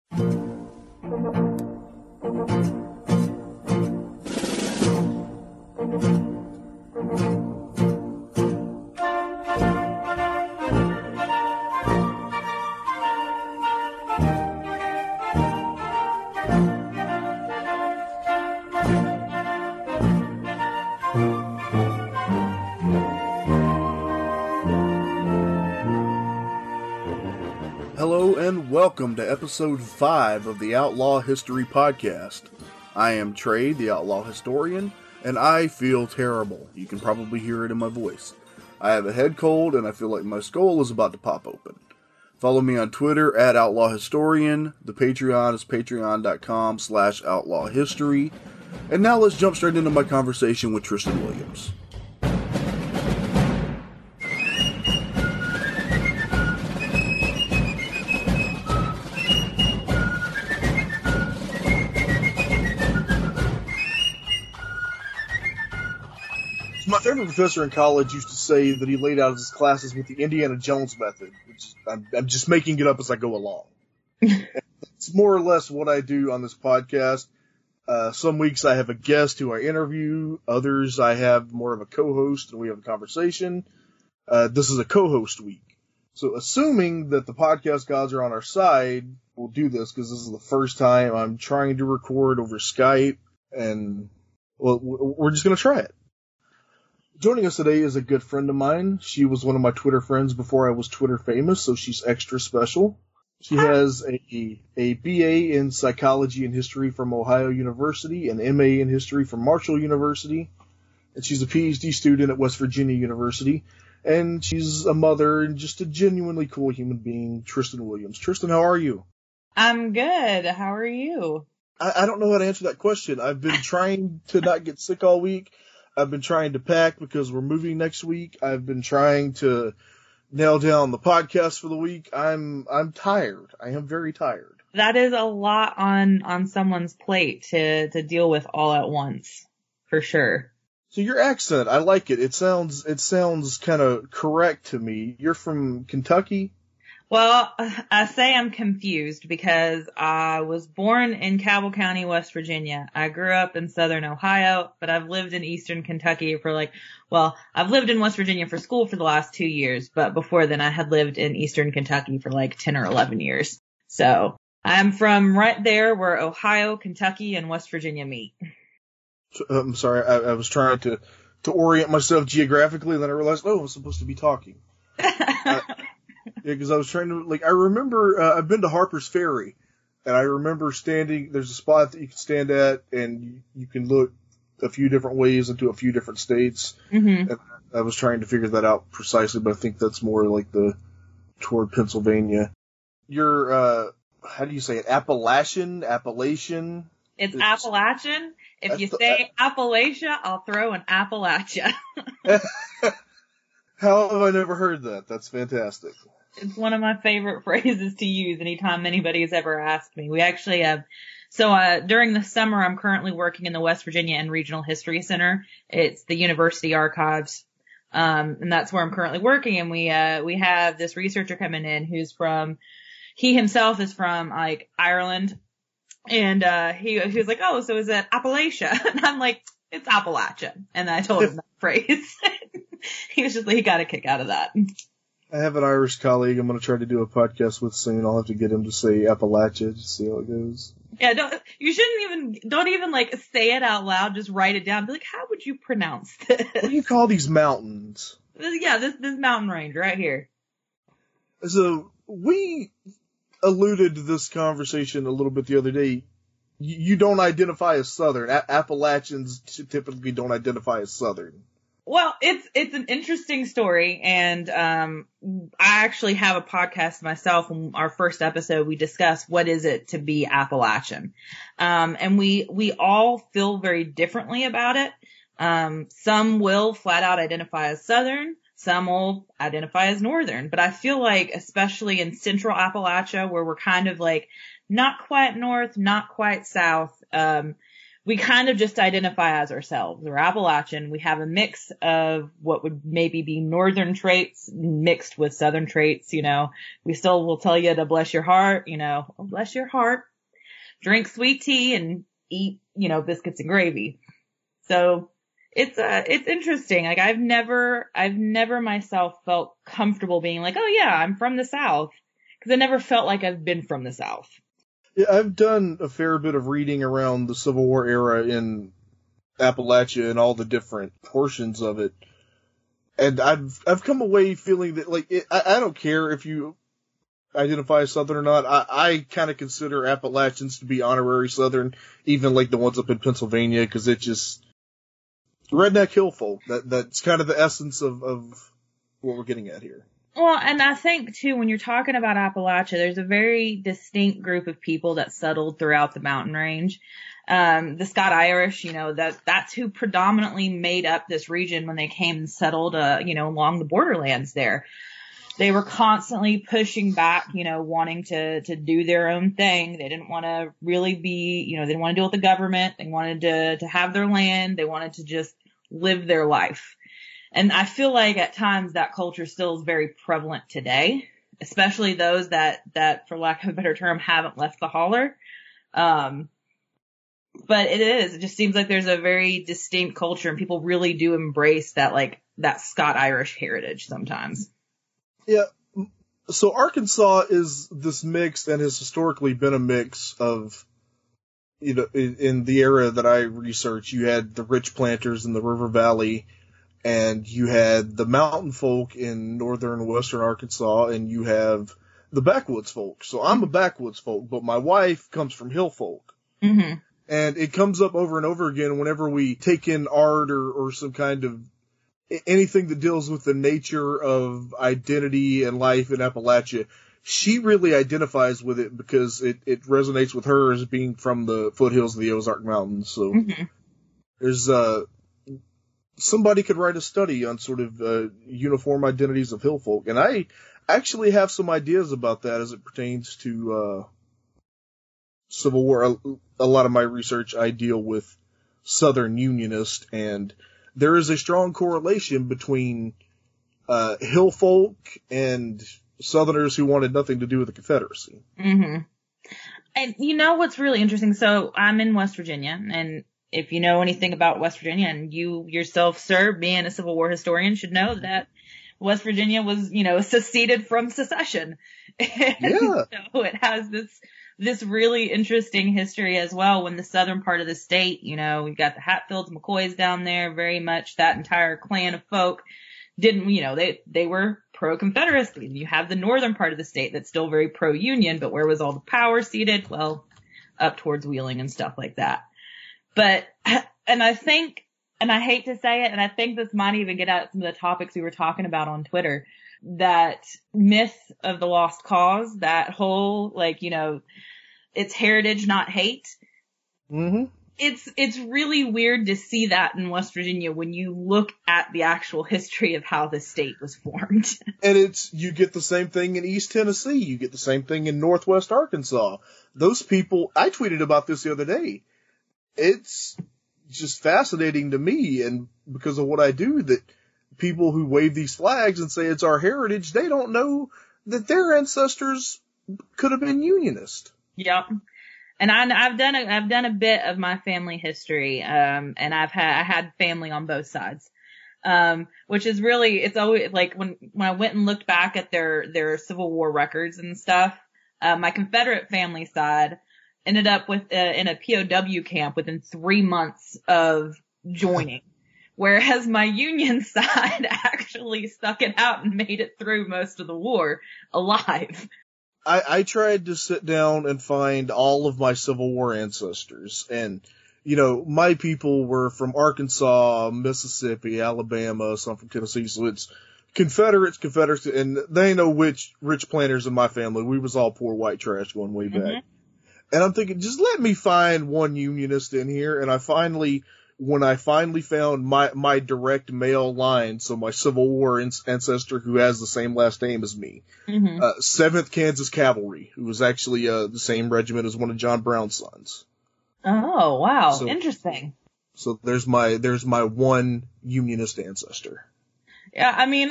Hello and welcome to episode 5 of the Outlaw History Podcast. I am Trey, the Outlaw Historian, and I feel terrible. You can probably hear it in my voice. I have a head cold and I feel like my skull is about to pop open. Follow me on Twitter at Outlaw Historian. The Patreon is patreon.com/outlawhistory. And now let's jump straight into my conversation with Tristan Williams. My favorite professor in college used to say that he laid out his classes with the Indiana Jones method, which I'm just making it up as I go along. It's more or less what I do on this podcast. Some weeks I have a guest who I interview. Others I have more of a co-host and we have a conversation. This is a co-host week. So assuming that the podcast gods are on our side, we'll do this because this is the first time I'm trying to record over Skype, and well, we're just going to try it. Joining us today is a good friend of mine. She was one of my Twitter friends before I was Twitter famous, so she's extra special. She has a BA in Psychology and History from Ohio University, an MA in History from Marshall University, and she's a PhD student at West Virginia University, and she's a mother and just a genuinely cool human being, Tristan Williams. Tristan, how are you? I'm good. How are you? I don't know how to answer that question. I've been trying to not get sick all week. I've been trying to pack because we're moving next week. I've been trying to nail down the podcast for the week. I'm tired. I am very tired. That is a lot on someone's plate to deal with all at once, for sure. So your accent, I like it. It sounds kind of correct to me. You're from Kentucky? Well, I say I'm confused because I was born in Cabell County, West Virginia. I grew up in southern Ohio, but I've lived in eastern Kentucky I've lived in West Virginia for school for the last 2 years, but before then I had lived in eastern Kentucky for like 10 or 11 years. So I'm from right there where Ohio, Kentucky, and West Virginia meet. I'm sorry, I was trying to orient myself geographically, and then I realized, I'm supposed to be talking. Yeah, because I was trying to, I remember, I've been to Harper's Ferry, and I remember there's a spot that you can stand at, and you can look a few different ways into a few different states. Mm-hmm. And I was trying to figure that out precisely, but I think that's more like toward Pennsylvania. You're, how do you say it? Appalachian? It's Appalachian. If you say Appalachia, I'll throw an Appalachia. How have I never heard that? That's fantastic. It's one of my favorite phrases to use anytime anybody has ever asked me. We actually have, during the summer, I'm currently working in the West Virginia and Regional History Center. It's the university archives. And that's where I'm currently working. And we have this researcher coming in he himself is from Ireland. And, he was like, oh, so is it Appalachia? And I'm like, it's Appalachia. And I told him that phrase. He was just he got a kick out of that. I have an Irish colleague I'm going to try to do a podcast with soon. I'll have to get him to say Appalachia to see how it goes. Yeah, don't even say it out loud. Just write it down. Be like, how would you pronounce this? What do you call these mountains? Yeah, this mountain range right here. So we alluded to this conversation a little bit the other day. You don't identify as Southern. Appalachians typically don't identify as Southern. Well, it's an interesting story, and I actually have a podcast myself. In our first episode, we discussed what is it to be Appalachian, and we all feel very differently about it. Some will flat out identify as Southern, some will identify as Northern, but I feel like, especially in Central Appalachia, where we're kind of not quite north, not quite south, we kind of just identify as ourselves. We're Appalachian. We have a mix of what would maybe be northern traits mixed with southern traits. You know, we still will tell you to bless your heart, you know, bless your heart, drink sweet tea and eat, you know, biscuits and gravy. So it's interesting. Like I've never myself felt comfortable being like, oh yeah, I'm from the South. Cause I never felt like I've been from the South. Yeah, I've done a fair bit of reading around the Civil War era in Appalachia and all the different portions of it. And I've come away feeling that, like, I don't care if you identify as Southern or not. I kind of consider Appalachians to be honorary Southern, even like the ones up in Pennsylvania, because it just, redneck hill folk. That's kind of the essence of what we're getting at here. Well, and I think too, when you're talking about Appalachia, there's a very distinct group of people that settled throughout the mountain range. The Scott Irish, you know, that's who predominantly made up this region when they came and settled, you know, along the borderlands there. They were constantly pushing back, you know, wanting to do their own thing. They didn't want to really be, you know, they didn't want to deal with the government. They wanted to have their land. They wanted to just live their life. And I feel like at times that culture still is very prevalent today, especially those that, for lack of a better term, haven't left the holler. But it just seems like there's a very distinct culture and people really do embrace that, like, that Scott Irish heritage sometimes. Yeah. So Arkansas is this mix and has historically been a mix of, you know, in the era that I researched, you had the rich planters in the River Valley, and you had the mountain folk in northern and western Arkansas, and you have the backwoods folk. So I'm a backwoods folk, but my wife comes from hill folk. Mm-hmm. And it comes up over and over again whenever we take in art or some kind of anything that deals with the nature of identity and life in Appalachia. She really identifies with it because it resonates with her as being from the foothills of the Ozark Mountains. So there's somebody could write a study on sort of uniform identities of hill folk, and I actually have some ideas about that as it pertains to Civil War. A lot of my research I deal with Southern Unionists, and there is a strong correlation between hill folk and Southerners who wanted nothing to do with the Confederacy. Mm-hmm. And you know what's really interesting? So I'm in West Virginia, and if you know anything about West Virginia, and you yourself, sir, being a Civil War historian, should know that West Virginia was, you know, seceded from secession. Yeah. So it has this really interesting history as well. When the southern part of the state, you know, we've got the Hatfields, McCoys down there, very much that entire clan of folk didn't, you know, they were pro-Confederacy. You have the northern part of the state that's still very pro-Union, but where was all the power seated? Well, up towards Wheeling and stuff like that. But, and I think, and I hate to say it, and I think this might even get at some of the topics we were talking about on Twitter, that myth of the lost cause, that whole, like, you know, it's heritage, not hate. Mm-hmm. It's really weird to see that in West Virginia when you look at the actual history of how the state was formed. And you get the same thing in East Tennessee. You get the same thing in Northwest Arkansas. Those people, I tweeted about this the other day. It's just fascinating to me, and because of what I do, that people who wave these flags and say it's our heritage, they don't know that their ancestors could have been Unionist. Yep. And I've done a bit of my family history, and I had family on both sides, which is really, it's always like when I went and looked back at their Civil War records and stuff, my Confederate family side ended up with in a POW camp within 3 months of joining, whereas my Union side actually stuck it out and made it through most of the war alive. I tried to sit down and find all of my Civil War ancestors, and, you know, my people were from Arkansas, Mississippi, Alabama, some from Tennessee, so it's Confederates, and they know which rich planters in my family. We was all poor white trash going way back. Mm-hmm. And I'm thinking, just let me find one Unionist in here, and when I finally found my direct male line, so my Civil War ancestor who has the same last name as me, 7th Kansas Cavalry, who was actually the same regiment as one of John Brown's sons. Oh, wow. So, Interesting. so there's my one Unionist ancestor. Yeah, I mean,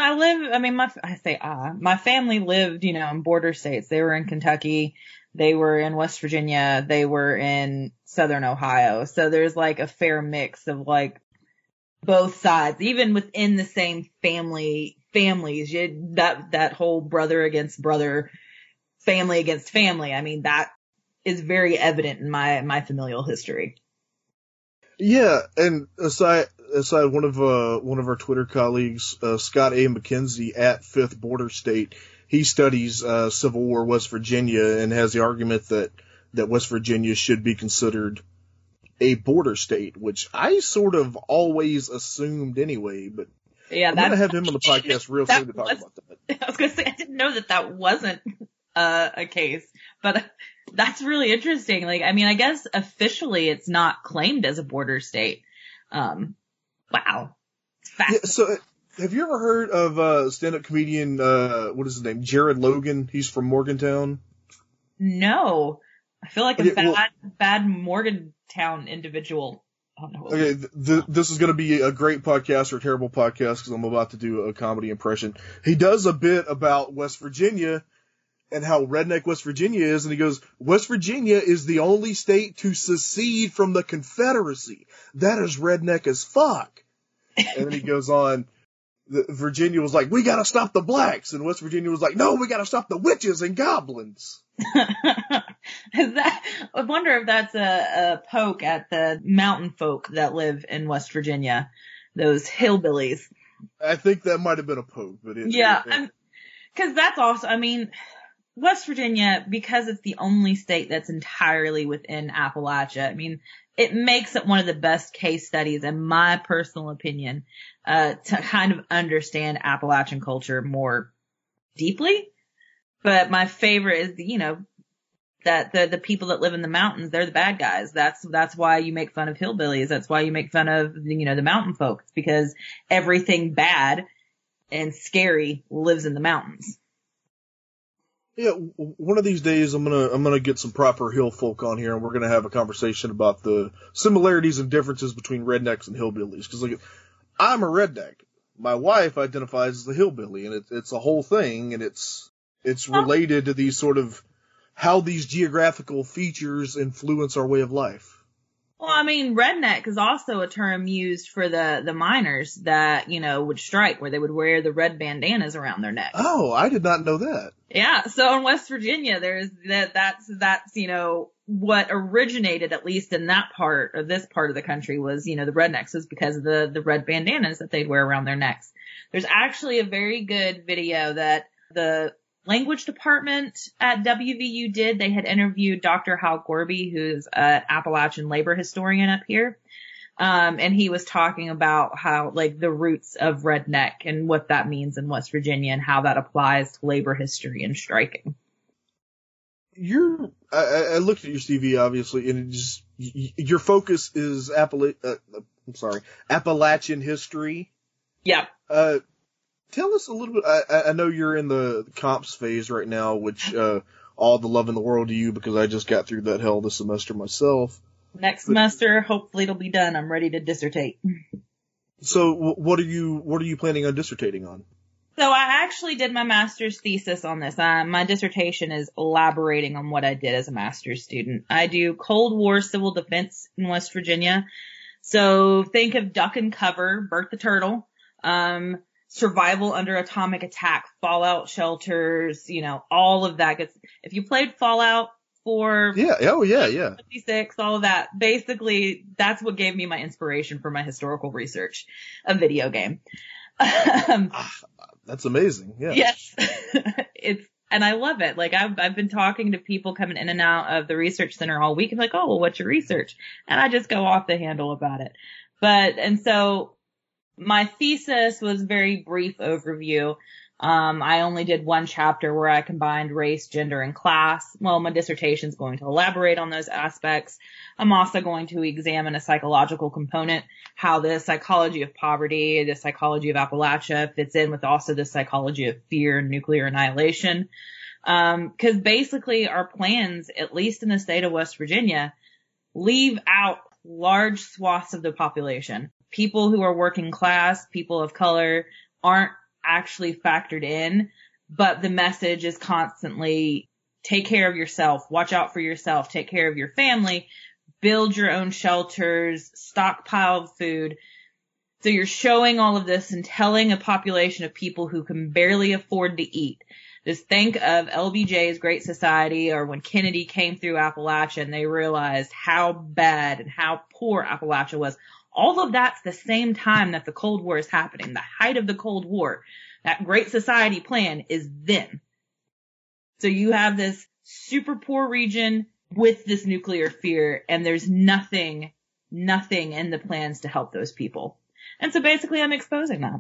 my family lived, in border states. They were in Kentucky, they were in West Virginia, they were in Southern Ohio. So there's like a fair mix of like both sides, even within the same families. That whole brother against brother, family against family. I mean, that is very evident in my familial history. Yeah, and aside one of our Twitter colleagues, Scott A. McKenzie at Fifth Border State, he studies Civil War West Virginia and has the argument that West Virginia should be considered a border state, which I sort of always assumed anyway. But yeah, I'm gonna have him on the podcast real soon to talk about that. I was gonna say I didn't know that wasn't a case, but that's really interesting. Like, I mean, I guess officially it's not claimed as a border state. Wow. Yeah, so have you ever heard of stand-up comedian, what is his name? Jared Logan. He's from Morgantown. No. I feel like a bad Morgantown individual. I don't know. Okay, this is going to be a great podcast or a terrible podcast because I'm about to do a comedy impression. He does a bit about West Virginia and how redneck West Virginia is, and he goes, West Virginia is the only state to secede from the Confederacy. That is redneck as fuck. And then he goes on, Virginia was like, we gotta stop the blacks, and West Virginia was like, no, we gotta stop the witches and goblins. I wonder if that's a poke at the mountain folk that live in West Virginia, those hillbillies. I think that might have been a poke, but because that's also, I mean, West Virginia, because it's the only state that's entirely within Appalachia, I mean, it makes it one of the best case studies, in my personal opinion, to kind of understand Appalachian culture more deeply. But my favorite is, that the people that live in the mountains, they're the bad guys. That's why you make fun of hillbillies. That's why you make fun of, the mountain folks, because everything bad and scary lives in the mountains. Yeah, one of these days I'm gonna get some proper hill folk on here, and we're gonna have a conversation about the similarities and differences between rednecks and hillbillies. Because like, I'm a redneck. My wife identifies as a hillbilly, and it's a whole thing, and it's related to these sort of how these geographical features influence our way of life. Well, I mean, redneck is also a term used for the miners that, would strike, where they would wear the red bandanas around their neck. Oh, I did not know that. Yeah. So in West Virginia, there's that's, what originated, at least in this part of the country, was, the rednecks, was because of the red bandanas that they'd wear around their necks. There's actually a very good video that the language department at WVU did. They had interviewed Dr. Hal Gorby, who's an Appalachian labor historian up here. And he was talking about how, like, the roots of redneck and what that means in West Virginia and how that applies to labor history and striking. I looked at your CV, obviously, and your focus is Appalachian history. Yeah. Tell us a little bit. I know you're in the comps phase right now, which all the love in the world to you, because I just got through that hell this semester myself. Next semester, hopefully it'll be done. I'm ready to dissertate. So what are you planning on dissertating on? So I actually did my master's thesis on this. My dissertation is elaborating on what I did as a master's student. I do Cold War civil defense in West Virginia. So think of Duck and Cover, Bert the Turtle, survival under atomic attack, fallout shelters, all of that. If you played Fallout 4, 56, all of that, basically that's what gave me my inspiration for my historical research, a video game. That's amazing. Yeah. Yes. And I love it. Like, I've been talking to people coming in and out of the research center all week and like, oh, well, what's your research? And I just go off the handle about it. And so my thesis was very brief overview. I only did one chapter where I combined race, gender, and class. Well, my dissertation is going to elaborate on those aspects. I'm also going to examine a psychological component, how the psychology of poverty, the psychology of Appalachia fits in with also the psychology of fear and nuclear annihilation. Cause basically our plans, at least in the state of West Virginia, leave out large swaths of the population. People who are working class, people of color aren't actually factored in, but the message is constantly take care of yourself, watch out for yourself, take care of your family, build your own shelters, stockpile food. So you're showing all of this and telling a population of people who can barely afford to eat. Just think of LBJ's Great Society, or when Kennedy came through Appalachia and they realized how bad and how poor Appalachia was. All of that's the same time that the Cold War is happening, the height of the Cold War. That Great Society plan is then. So you have this super poor region with this nuclear fear, and there's nothing in the plans to help those people. And so basically I'm exposing that.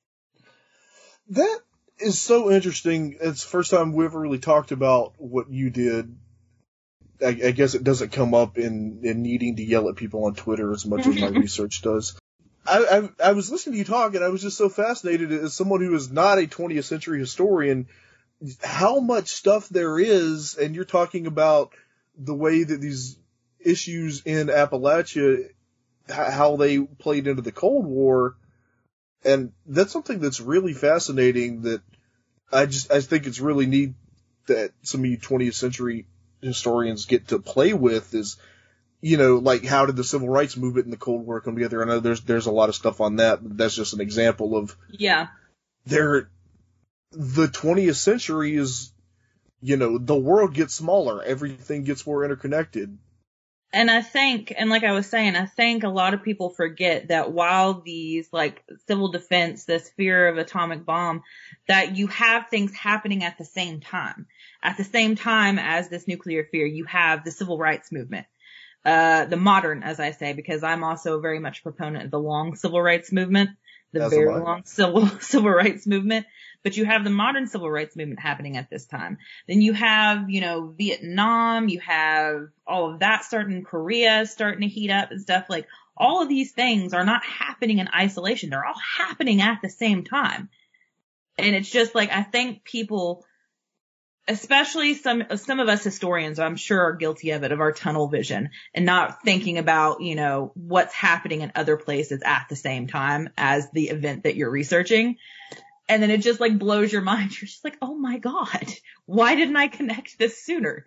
That is so interesting. It's the first time we ever really talked about what you did. I guess it doesn't come up in needing to yell at people on Twitter as much as my research does. I was listening to you talk, and I was just so fascinated as someone who is not a 20th century historian, how much stuff there is, and you're talking about the way that these issues in Appalachia, how they played into the Cold War, and that's something that's really fascinating that I think it's really neat that some of you 20th century historians get to play with is, you know, like how did the civil rights movement and the Cold War come together? I know there's a lot of stuff on that, but that's just an example of the 20th century is, you know, the world gets smaller, everything gets more interconnected. And I think, and like I was saying, I think a lot of people forget that while these, like, civil defense, this fear of atomic bomb, that you have things happening at the same time. At the same time as this nuclear fear, you have the civil rights movement. The modern, as I say, because I'm also very much a proponent of the long civil rights movement, the very long civil rights movement. But you have the modern civil rights movement happening at this time. Then you have, you know, Vietnam, you have all of that starting, Korea starting to heat up and stuff. Like, all of these things are not happening in isolation. They're all happening at the same time. And it's just like, I think people, especially some of us historians, I'm sure, are guilty of it, of our tunnel vision and not thinking about, you know, what's happening in other places at the same time as the event that you're researching. And then it just, like, blows your mind. You're just like, oh my God, why didn't I connect this sooner?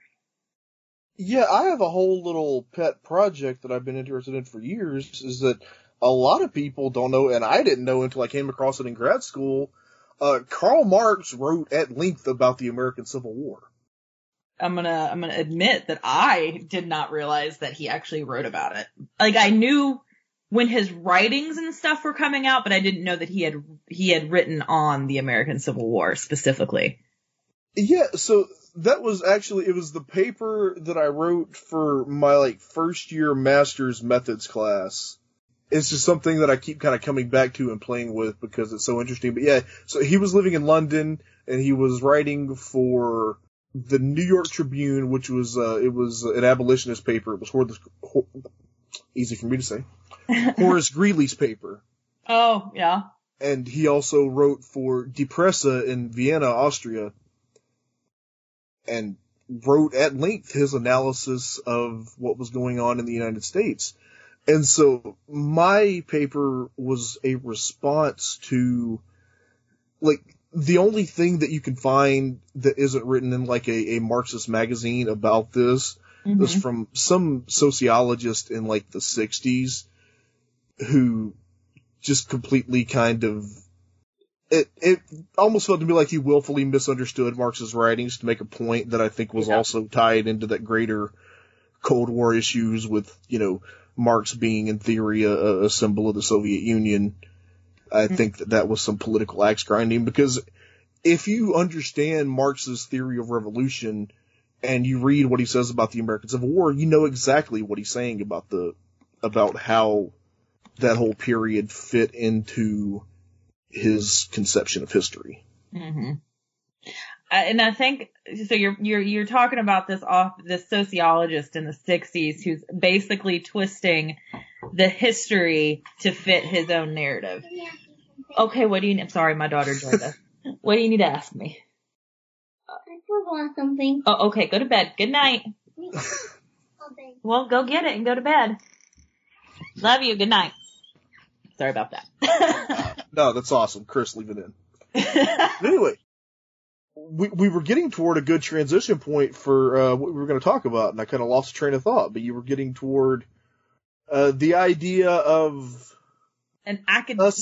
Yeah, I have a whole little pet project that I've been interested in for years, is that a lot of people don't know, and I didn't know until I came across it in grad school. Karl Marx wrote at length about the American Civil War. I'm gonna admit that I did not realize that he actually wrote about it. Like, I knew when his writings and stuff were coming out, but I didn't know that he had written on the American Civil War specifically. Yeah, so that was actually, it was the paper that I wrote for my, like, first year master's methods class. It's just something that I keep kind of coming back to and playing with because it's so interesting. But yeah, so he was living in London and he was writing for the New York Tribune, which was, it was an abolitionist paper. It was easy for me to say. Horace Greeley's paper. Oh, yeah. And he also wrote for Die Presse in Vienna, Austria, and wrote at length his analysis of what was going on in the United States. And so my paper was a response to, like, the only thing that you can find that isn't written in, like, a Marxist magazine about this was from some sociologist in, like, the 60s who just completely kind of, it almost felt to me like he willfully misunderstood Marx's writings to make a point that I think was also tied into that greater Cold War issues with, you know, Marx being in theory a symbol of the Soviet Union. I think that was some political axe grinding, because if you understand Marx's theory of revolution and you read what he says about the American Civil War, you know exactly what he's saying about how that whole period fit into his conception of history. Mm-hmm. And I think, so you're talking about this sociologist in the 60s who's basically twisting the history to fit his own narrative. Okay, I'm sorry, my daughter joined us. What do you need to ask me? I forgot something. Oh, okay, go to bed. Good night. Well, go get it and go to bed. Love you. Good night. Sorry about that. No, that's awesome. Chris, leave it in. Anyway, we were getting toward a good transition point for what we were going to talk about, and I kind of lost train of thought, but you were getting toward the idea of an academic.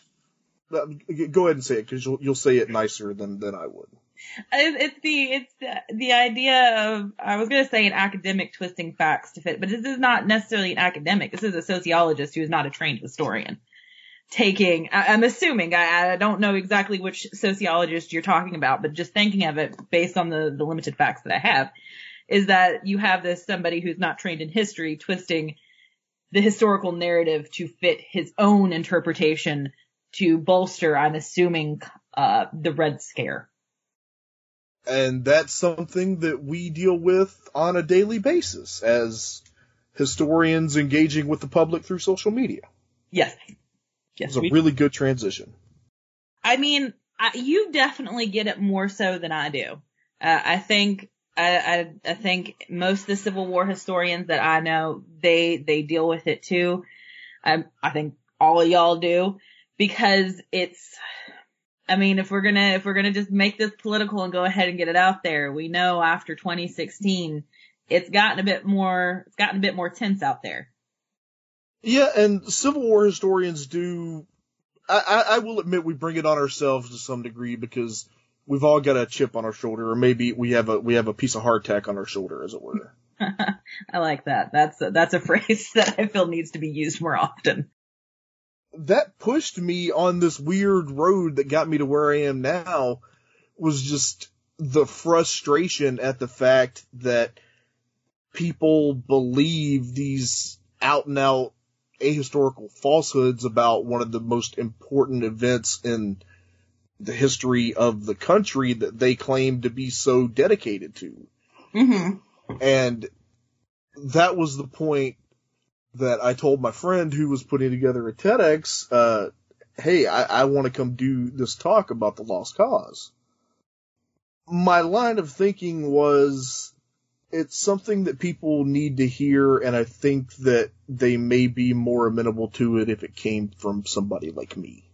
Go ahead and say it, because you'll say it nicer than I would. It's the idea of, I was going to say an academic twisting facts to fit, but this is not necessarily an academic. This is a sociologist who is not a trained historian. I'm assuming, I don't know exactly which sociologist you're talking about, but just thinking of it based on the limited facts that I have, is that you have somebody who's not trained in history twisting the historical narrative to fit his own interpretation to bolster, I'm assuming, the Red Scare. And that's something that we deal with on a daily basis as historians engaging with the public through social media. Yes. It's a really good transition. I mean, you definitely get it more so than I do. I think most of the Civil War historians that I know, they deal with it too. I think all of y'all do, because if we're gonna just make this political and go ahead and get it out there, we know after 2016, it's gotten a bit more tense out there. Yeah, and Civil War historians do, I will admit, we bring it on ourselves to some degree, because we've all got a chip on our shoulder, or maybe we have a piece of hardtack on our shoulder, as it were. I like that. That's a phrase that I feel needs to be used more often. That pushed me on this weird road that got me to where I am now, was just the frustration at the fact that people believe these out and out ahistorical falsehoods about one of the most important events in the history of the country that they claim to be so dedicated to. Mm-hmm. And that was the point that I told my friend who was putting together a TEDx, hey, I want to come do this talk about the Lost Cause. My line of thinking was, it's something that people need to hear, and I think that they may be more amenable to it if it came from somebody like me.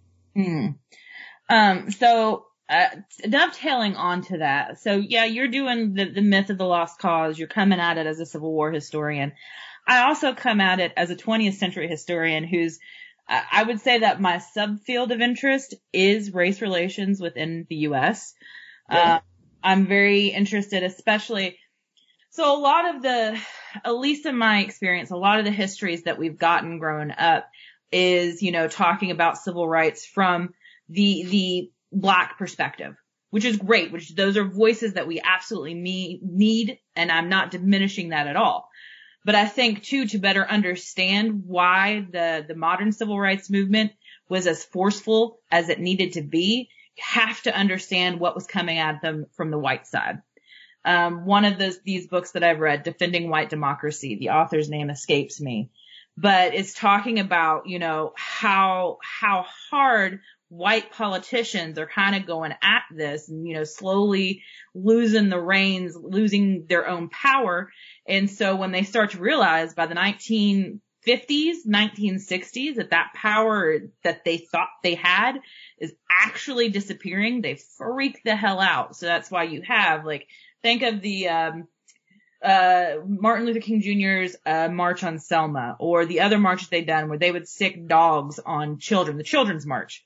So dovetailing onto that. So yeah, you're doing the myth of the Lost Cause. You're coming at it as a Civil War historian. I also come at it as a 20th century historian who's, I would say that my subfield of interest is race relations within the U.S. Yeah. I'm very interested, especially, so a lot of at least in my experience, a lot of the histories that we've gotten growing up is, talking about civil rights from the Black perspective, which is great, those are voices that we absolutely need, and I'm not diminishing that at all. But I think too, to better understand why the modern civil rights movement was as forceful as it needed to be, you have to understand what was coming at them from the white side. One of these books that I've read, Defending White Democracy, the author's name escapes me, but it's talking about, how hard white politicians are kind of going at this and, slowly losing the reins, losing their own power. And so when they start to realize by the 1950s, 1960s, that power that they thought they had is actually disappearing, they freak the hell out. So that's why you have, think of the Martin Luther King Jr.'s March on Selma, or the other marches they've done where they would sick dogs on children, the Children's March.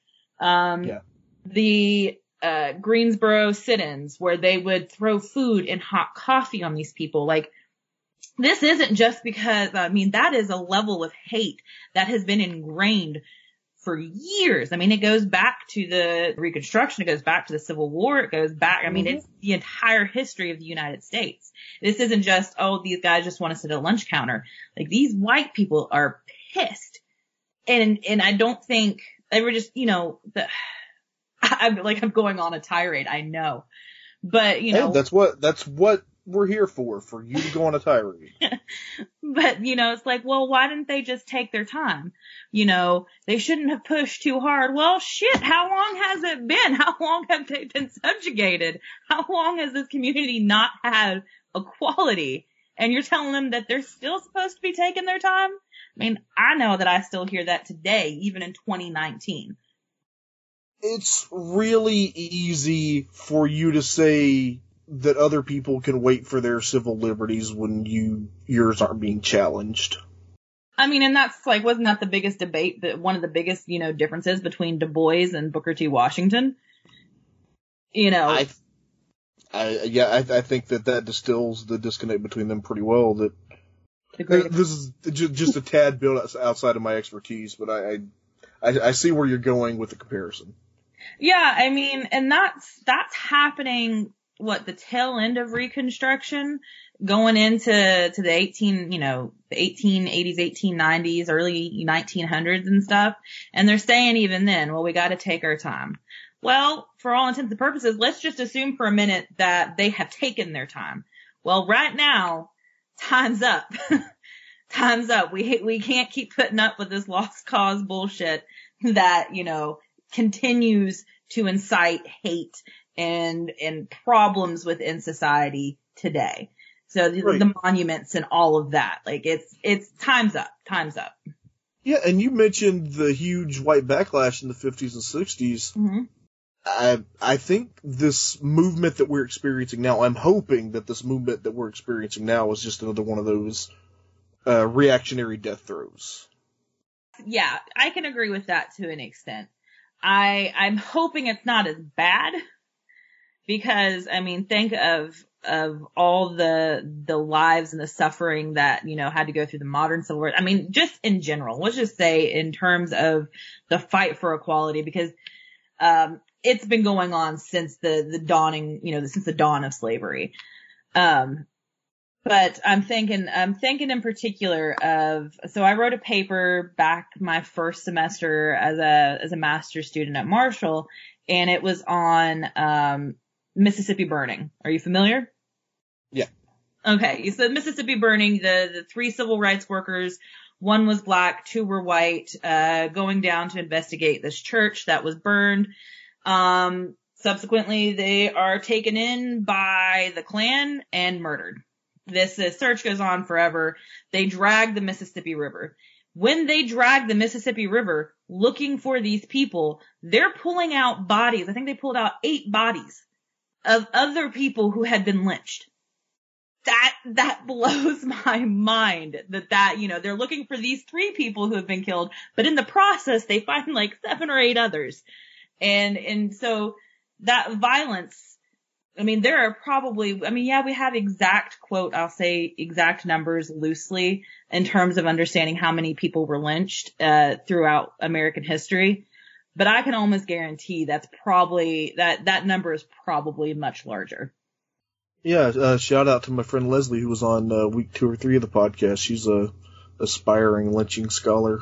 The Greensboro sit-ins where they would throw food and hot coffee on these people. This isn't just because, that is a level of hate that has been ingrained for years. It goes back to the Reconstruction. It goes back to the Civil War. It goes back. It's the entire history of the United States. This isn't just, these guys just want to sit at a lunch counter. These white people are pissed. And I don't think they were just, I'm going on a tirade. I know, but hey, that's what we're here for you to go on a tirade. But, it's well, why didn't they just take their time? They shouldn't have pushed too hard. Well, shit, how long has it been? How long have they been subjugated? How long has this community not had equality? and you're telling them that they're still supposed to be taking their time? I mean, I know that I still hear that today, even in 2019. It's really easy for you to say that other people can wait for their civil liberties when yours aren't being challenged. I mean, and that's like, wasn't that the biggest debate, that one of the biggest, differences between Du Bois and Booker T. Washington? I think that distills the disconnect between them pretty well. That this is just a tad bit outside of my expertise, but I see where you're going with the comparison. Yeah, I mean, and that's happening, the tail end of Reconstruction, going into the the 1880s, 1890s, early 1900s and stuff. And they're saying even then, well, we got to take our time. Well, for all intents and purposes, let's just assume for a minute that they have taken their time. Well, right now, time's up. Time's up. We can't keep putting up with this lost cause bullshit that, continues to incite hate and problems within society today. So the monuments and all of that, like it's time's up. Yeah, and you mentioned the huge white backlash in the 50s and 60s. Mm-hmm. I think this movement that we're experiencing now, I'm hoping that this movement that we're experiencing now is just another one of those reactionary death throes. Yeah, I can agree with that to an extent. I'm hoping it's not as bad, because, I mean, think of all the lives and the suffering that, had to go through the modern Civil War. I mean, just in general, let's just say in terms of the fight for equality, because, it's been going on since the dawning, since the dawn of slavery. But I'm thinking in particular so I wrote a paper back my first semester as a master's student at Marshall, and it was on, Mississippi burning. Are you familiar? Yeah. Okay. So Mississippi burning, the 3 civil rights workers, 1 was black, 2 were white, going down to investigate this church that was burned. Subsequently, they are taken in by the Klan and murdered. This search goes on forever. They drag the Mississippi River. When they drag the Mississippi River looking for these people, they're pulling out bodies. I think they pulled out 8 bodies of other people who had been lynched. That blows my mind that, they're looking for these 3 people who have been killed, but in the process, they find like 7 or 8 others. And so that violence, I mean, there are probably, we have exact I'll say exact numbers loosely in terms of understanding how many people were lynched, throughout American history. But I can almost guarantee that's probably, that number is probably much larger. Yeah, shout out to my friend Leslie, who was on week 2 or 3 of the podcast. She's a aspiring lynching scholar.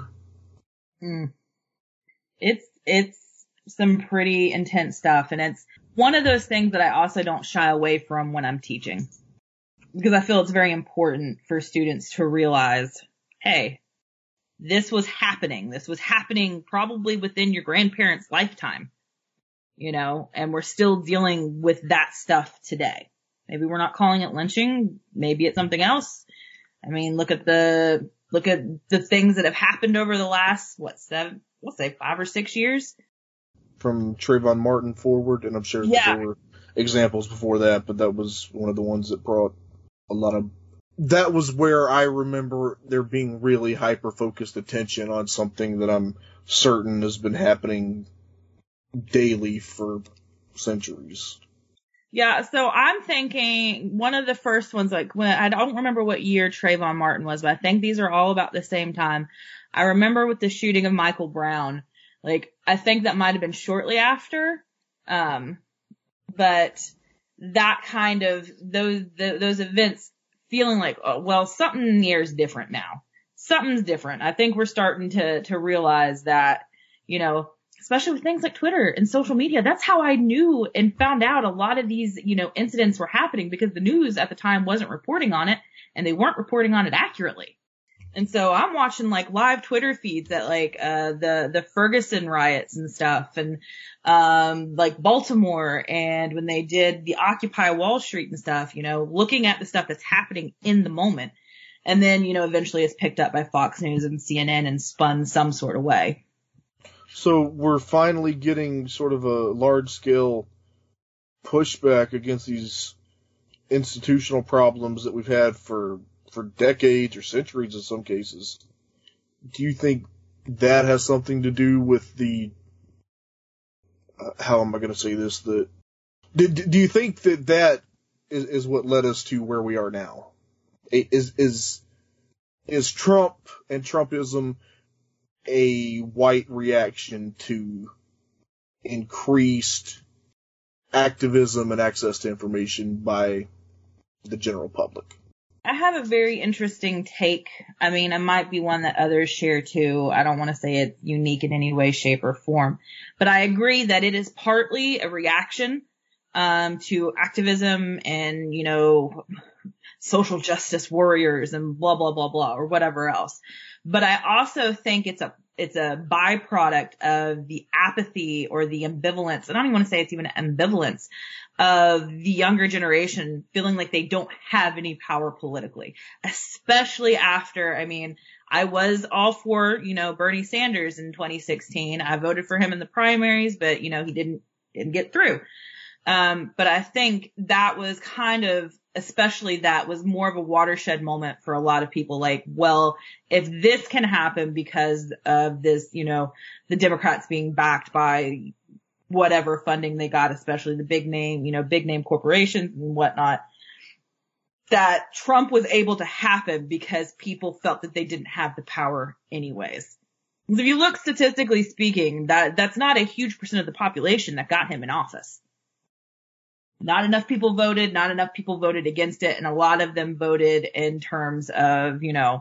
It's some pretty intense stuff, and it's one of those things that I also don't shy away from when I'm teaching, because I feel it's very important for students to realize, hey, this was happening. This was happening probably within your grandparents' lifetime, and we're still dealing with that stuff today. Maybe we're not calling it lynching. Maybe it's something else. I mean, look at the things that have happened over the last, 5 or 6 years. From Trayvon Martin forward, and I'm sure there were examples before that, but that was one of the ones that brought a lot of... That was where I remember there being really hyper-focused attention on something that I'm certain has been happening daily for centuries. Yeah, so I'm thinking one of the first ones, I don't remember what year Trayvon Martin was, but I think these are all about the same time. I remember with the shooting of Michael Brown, I think that might have been shortly after, but that kind of, those events feeling like, oh, well, something in the air is different now. Something's different. I think we're starting to realize that, especially with things like Twitter and social media. That's how I knew and found out a lot of these, incidents were happening, because the news at the time wasn't reporting on it, and they weren't reporting on it accurately. And so I'm watching like live Twitter feeds at like, the Ferguson riots and stuff and, like Baltimore and when they did the Occupy Wall Street and stuff, looking at the stuff that's happening in the moment. And then, eventually it's picked up by Fox News and CNN and spun some sort of way. So we're finally getting sort of a large scale pushback against these institutional problems that we've had for decades or centuries in some cases. Do you think that has something to do with the, how am I going to say this? Do you think that is what led us to where we are now? Is Trump and Trumpism a white reaction to increased activism and access to information by the general public? I have a very interesting take. I mean, it might be one that others share too. I don't want to say it's unique in any way, shape, or form. But I agree that it is partly a reaction to activism and, social justice warriors and blah, blah, blah, blah, or whatever else. But I also think it's a byproduct of the apathy or the ambivalence. I don't even want to say it's even ambivalence of the younger generation feeling like they don't have any power politically, especially after, I was all for, Bernie Sanders in 2016. I voted for him in the primaries, but, he didn't get through. But I think that was especially that was more of a watershed moment for a lot of people. Like, well, if this can happen because of this, the Democrats being backed by whatever funding they got, especially the big name corporations and whatnot, that Trump was able to happen because people felt that they didn't have the power anyways. Because if you look statistically speaking, that's not a huge percent of the population that got him in office. Not enough people voted, not enough people voted against it, and a lot of them voted in terms of,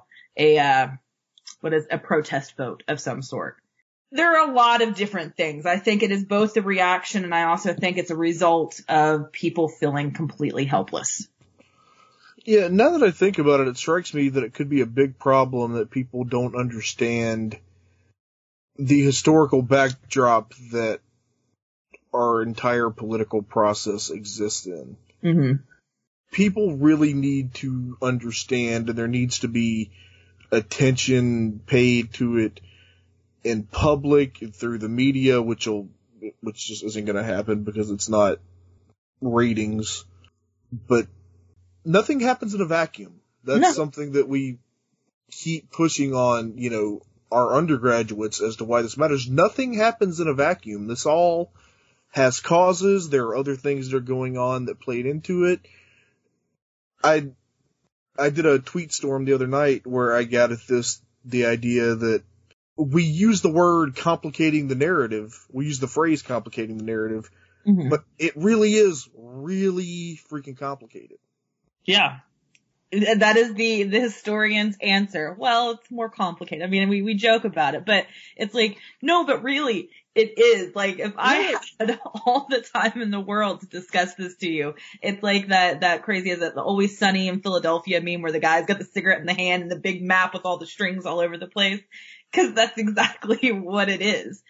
a protest vote of some sort. There are a lot of different things. I think it is both a reaction, and I also think it's a result of people feeling completely helpless. Yeah, now that I think about it, it strikes me that it could be a big problem that people don't understand the historical backdrop that our entire political process exists in. Mm-hmm. People really need to understand, and there needs to be attention paid to it in public and through the media, which just isn't going to happen because it's not ratings. But nothing happens in a vacuum. That's something that we keep pushing on, our undergraduates as to why this matters. Nothing happens in a vacuum. This all has causes. There are other things that are going on that played into it. I did a tweet storm the other night where I got at the idea that we use the word complicating the narrative. We use the phrase complicating the narrative, mm-hmm. but it really is really freaking complicated. Yeah. That is the historian's answer. Well, it's more complicated. We joke about it, but it's like, no, but really it is. Like, if I had all the time in the world to discuss this to you, it's like that crazy, is that the Always Sunny in Philadelphia meme where the guy's got the cigarette in the hand and the big map with all the strings all over the place. 'Cause that's exactly what it is.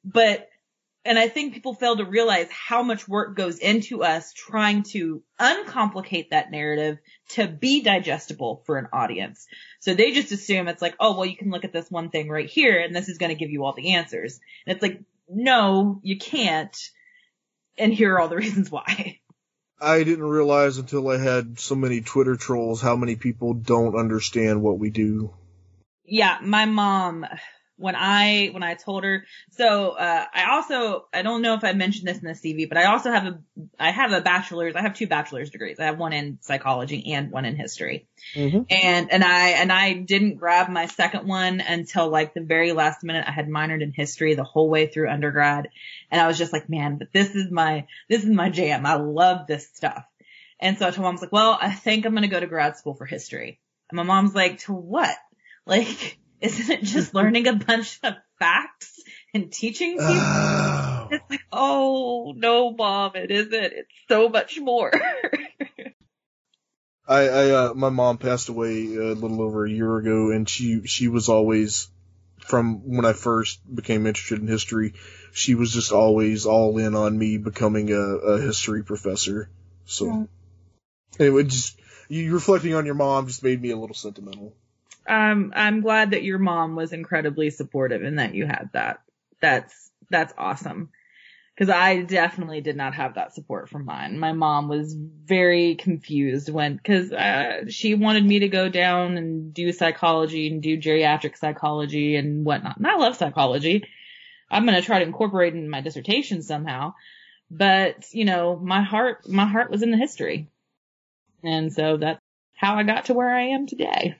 And I think people fail to realize how much work goes into us trying to uncomplicate that narrative to be digestible for an audience. So they just assume it's like, oh, well, you can look at this one thing right here and this is going to give you all the answers. And it's like, no, you can't. And here are all the reasons why. I didn't realize until I had so many Twitter trolls how many people don't understand what we do. Yeah, my mom, when I told her, so, I don't know if I mentioned this in the CV, but I have two bachelor's degrees. I have one in psychology and one in history. Mm-hmm. And I didn't grab my second one until like the very last minute. I had minored in history the whole way through undergrad. And I was just like, man, but this is my jam. I love this stuff. And so I told Mom, I was like, well, I think I'm going to go to grad school for history. And my mom's like, to what? Like, isn't it just learning a bunch of facts and teaching people? Oh. It's like, oh, no, Mom, it isn't. It's so much more. My mom passed away a little over a year ago, and she was always, from when I first became interested in history, she was just always all in on me becoming a history professor. So, anyway, just you reflecting on your mom just made me a little sentimental. I'm glad that your mom was incredibly supportive and that you had that. That's awesome. Because I definitely did not have that support from mine. My mom was very confused because she wanted me to go down and do psychology and do geriatric psychology and whatnot. And I love psychology. I'm going to try to incorporate it in my dissertation somehow. But, my heart was in the history. And so that's how I got to where I am today.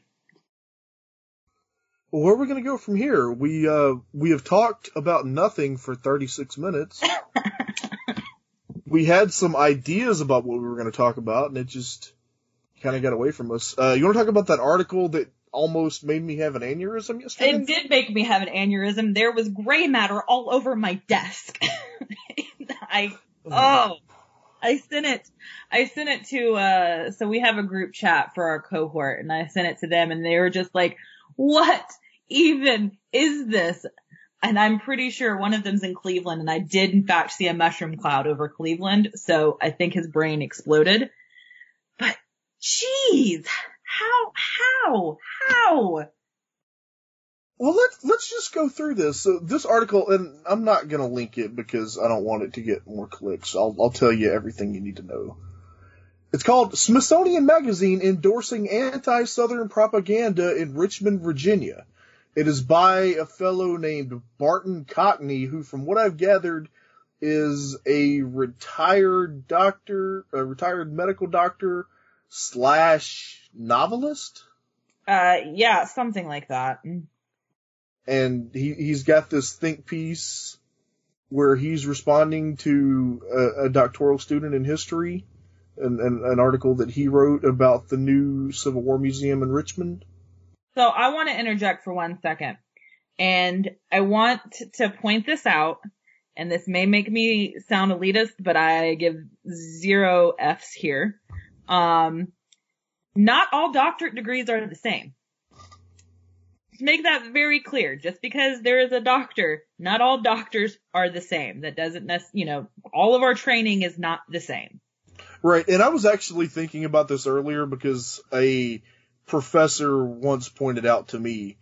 Well, where are we going to go from here? We have talked about nothing for 36 minutes. We had some ideas about what we were going to talk about, and it just kind of got away from us. You want to talk about that article that almost made me have an aneurysm yesterday? It did make me have an aneurysm. There was gray matter all over my desk. I sent it to, so we have a group chat for our cohort, and I sent it to them, and they were just like, what even is this? And I'm pretty sure one of them's in Cleveland, and I did in fact see a mushroom cloud over Cleveland, so I think his brain exploded. But jeez, how? Well, let's just go through this. So this article, and I'm not going to link it because I don't want it to get more clicks. I'll tell you everything you need to know. It's called Smithsonian Magazine Endorsing Anti-Southern Propaganda in Richmond, Virginia. It is by a fellow named Barton Cockney, who, from what I've gathered, is a retired medical doctor / novelist. Yeah, something like that. And he's got this think piece where he's responding to a doctoral student in history, an article that he wrote about the new Civil War Museum in Richmond. So I want to interject for 1 second, and I want to point this out, and this may make me sound elitist, but I give 0 Fs here. Not all doctorate degrees are the same. To make that very clear, just because there is a doctor, not all doctors are the same. That doesn't all of our training is not the same. Right, and I was actually thinking about this earlier because a professor once pointed out to me,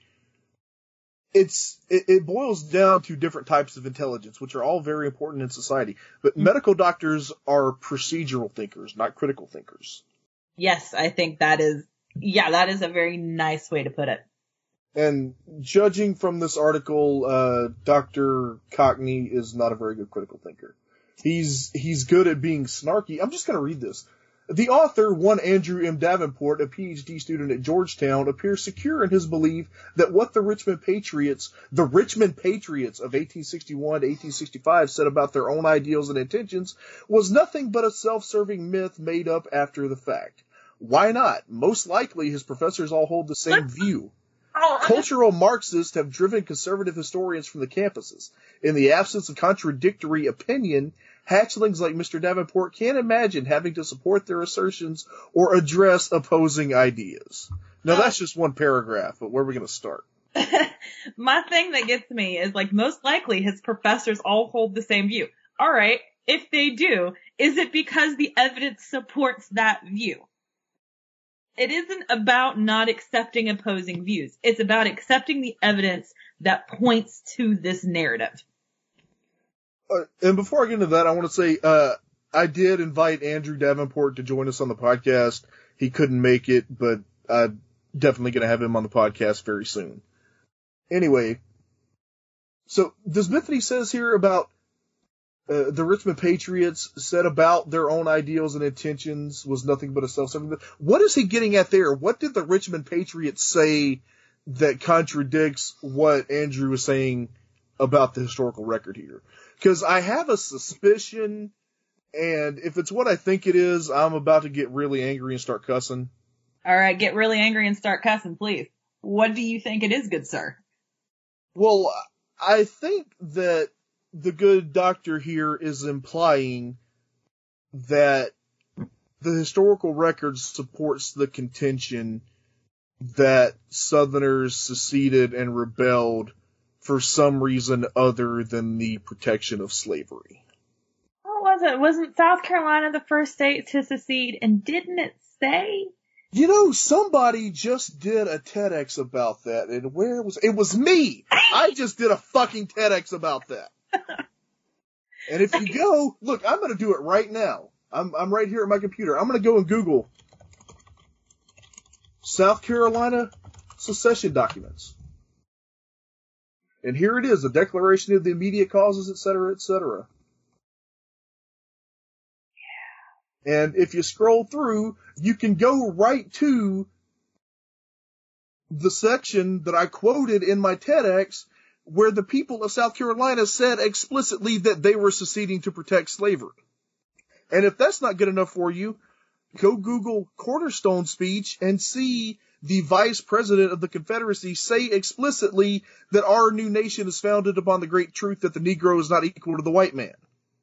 it boils down to different types of intelligence, which are all very important in society. But medical doctors are procedural thinkers, not critical thinkers. Yes, I think that is a very nice way to put it. And judging from this article, Dr. Cockney is not a very good critical thinker. He's good at being snarky. I'm just going to read this. The author, one Andrew M. Davenport, a PhD student at Georgetown, appears secure in his belief that what the Richmond Patriots of 1861 to 1865 said about their own ideals and intentions was nothing but a self-serving myth made up after the fact. Why not? Most likely his professors all hold the same view. Cultural Marxists have driven conservative historians from the campuses. In the absence of contradictory opinion, hatchlings like Mr. Davenport can't imagine having to support their assertions or address opposing ideas. Now, that's just one paragraph, but where are we going to start? My thing that gets me is, most likely his professors all hold the same view. All right, if they do, is it because the evidence supports that view? It isn't about not accepting opposing views. It's about accepting the evidence that points to this narrative. And before I get into that, I want to say I did invite Andrew Davenport to join us on the podcast. He couldn't make it, but I'm definitely going to have him on the podcast very soon. Anyway, so this myth that he says here about the Richmond Patriots said about their own ideals and intentions was nothing but a self-serving myth. What is he getting at there? What did the Richmond Patriots say that contradicts what Andrew was saying about the historical record here? Because I have a suspicion, and if it's what I think it is, I'm about to get really angry and start cussing. All right, get really angry and start cussing, please. What do you think it is, good sir? Well, I think that the good doctor here is implying that the historical record supports the contention that Southerners seceded and rebelled for some reason other than the protection of slavery. What was it? Wasn't South Carolina the first state to secede? And didn't it say? You know, somebody just did a TEDx about that, and where was it? Was me. I just did a fucking TEDx about that. And if you go, look, I'm going to do it right now. I'm right here at my computer. I'm going to go and Google South Carolina secession documents. And here it is, a declaration of the immediate causes, et cetera, et cetera. Yeah. And if you scroll through, you can go right to the section that I quoted in my TEDx where the people of South Carolina said explicitly that they were seceding to protect slavery. And if that's not good enough for you, go Google Cornerstone speech and see the vice president of the Confederacy say explicitly that our new nation is founded upon the great truth that the Negro is not equal to the white man.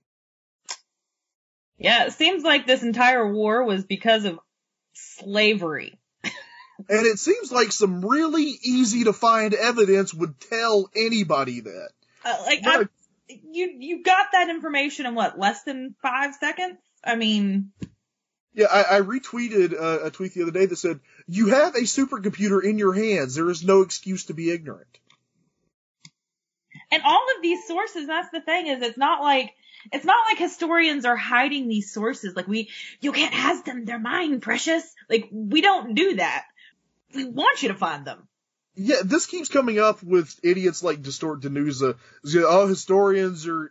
Yeah, it seems like this entire war was because of slavery. And it seems like some really easy to find evidence would tell anybody that. You got that information in what, less than 5 seconds? I mean... Yeah, I retweeted a tweet the other day that said, you have a supercomputer in your hands. There is no excuse to be ignorant. And all of these sources, that's the thing, is it's not like historians are hiding these sources. Like you can't have them. They're mine, precious. Like, we don't do that. We want you to find them. Yeah, this keeps coming up with idiots like Distort Danusa. Oh, historians are...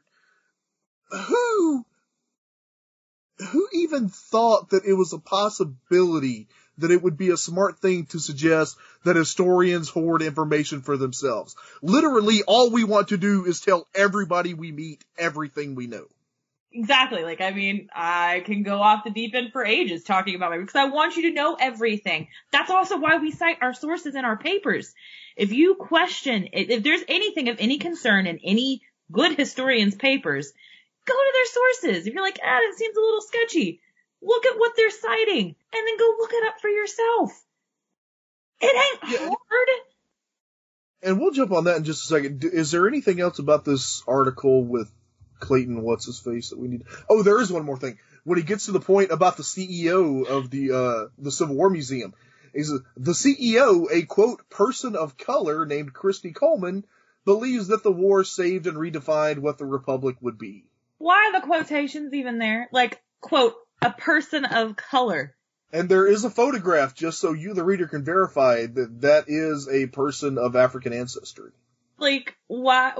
Who even thought that it was a possibility that it would be a smart thing to suggest that historians hoard information for themselves? Literally, all we want to do is tell everybody we meet everything we know. Exactly. Like, I mean, I can go off the deep end for ages talking about it because I want you to know everything. That's also why we cite our sources in our papers. If you question, if there's anything of any concern in any good historian's papers, go to their sources. If you're like, it seems a little sketchy, look at what they're citing and then go look it up for yourself. It ain't hard. And we'll jump on that in just a second. Is there anything else about this article with Clayton What's-His-Face that we need? Oh, there is one more thing. When he gets to the point about the CEO of the Civil War Museum, he says, the CEO, a quote, person of color named Christy Coleman, believes that the war saved and redefined what the Republic would be. Why are the quotations even there? Like, quote, a person of color. And there is a photograph, just so you, the reader, can verify that that is a person of African ancestry. Like, why,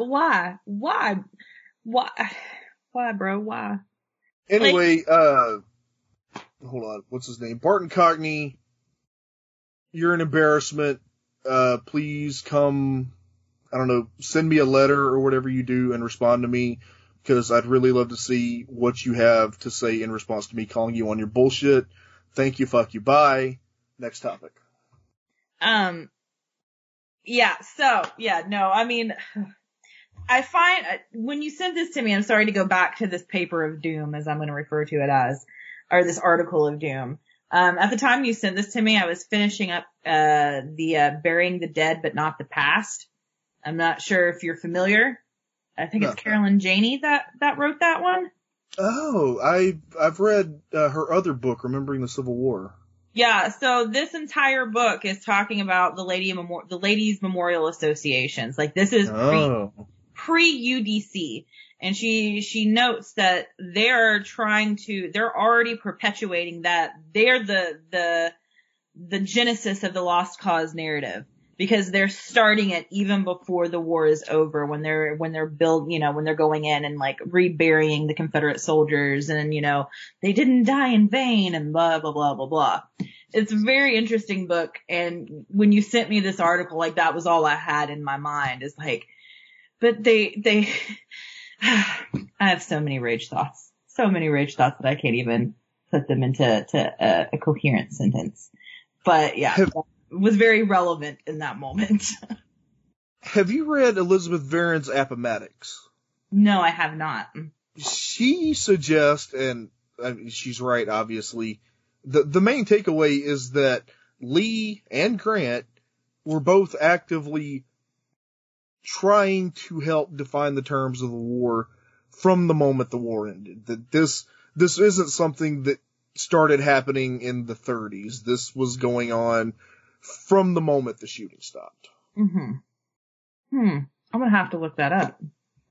bro? Why? Anyway, hold on. What's his name? Barton Cockney. You're an embarrassment. Please come, I don't know, send me a letter or whatever you do and respond to me, because I'd really love to see what you have to say in response to me calling you on your bullshit. Thank you, fuck you, bye. Next topic. I find, when you sent this to me, I'm sorry to go back to this paper of doom, as I'm going to refer to it as, or this article of doom. At the time you sent this to me, I was finishing up, the Burying the Dead, but Not the Past. I'm not sure if you're familiar. I think it's Carolyn Janey that wrote that one. Oh, I've read her other book, Remembering the Civil War. Yeah, so this entire book is talking about the Ladies Memorial Associations. Like, this is pre-UDC. And she notes that they're already perpetuating that they're the genesis of the Lost Cause narrative. Because they're starting it even before the war is over, when they're going in and like reburying the Confederate soldiers and, they didn't die in vain and blah, blah, blah, blah, blah. It's a very interesting book. And when you sent me this article, like, that was all I had in my mind, is like, but they, I have so many rage thoughts that I can't even put them into a coherent sentence. But yeah. Was very relevant in that moment. Have you read Elizabeth Varon's Appomattox? No, I have not. She suggests, and I mean, she's right, obviously, the main takeaway is that Lee and Grant were both actively trying to help define the terms of the war from the moment the war ended. That this isn't something that started happening in the 30s. This was going on from the moment the shooting stopped. I'm gonna have to look that up.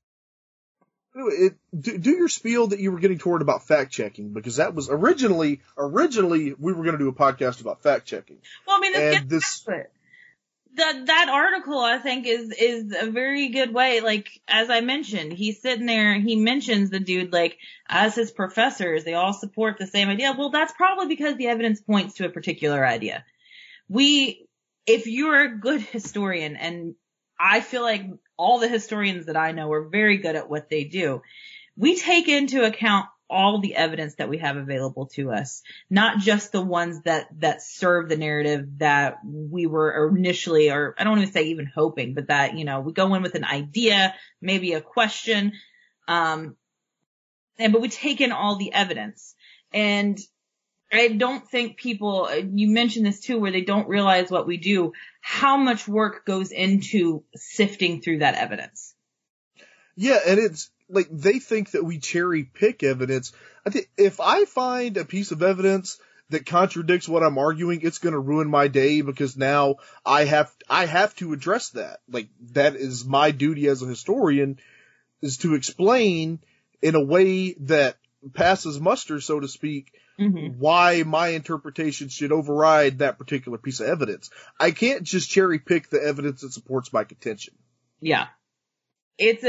Do your spiel that you were getting toward about fact checking, because that was originally we were going to do a podcast about fact checking. Well, I mean, that article I think is a very good way. Like, as I mentioned, he's sitting there, he mentions the dude, like, as his professors, they all support the same idea. Well, that's probably because the evidence points to a particular idea. If you're a good historian, and I feel like all the historians that I know are very good at what they do, we take into account all the evidence that we have available to us, not just the ones that serve the narrative that we were initially, or I don't want to say even hoping, but that, you know, we go in with an idea, maybe a question, but we take in all the evidence. And I don't think people, you mentioned this too, where they don't realize what we do, how much work goes into sifting through that evidence. Yeah, and it's like they think that we cherry pick evidence. I think if I find a piece of evidence that contradicts what I'm arguing, it's going to ruin my day, because now I have to address that. Like, that is my duty as a historian, is to explain in a way that passes muster, so to speak, why my interpretation should override that particular piece of evidence. I can't just cherry pick the evidence that supports my contention. Yeah. It's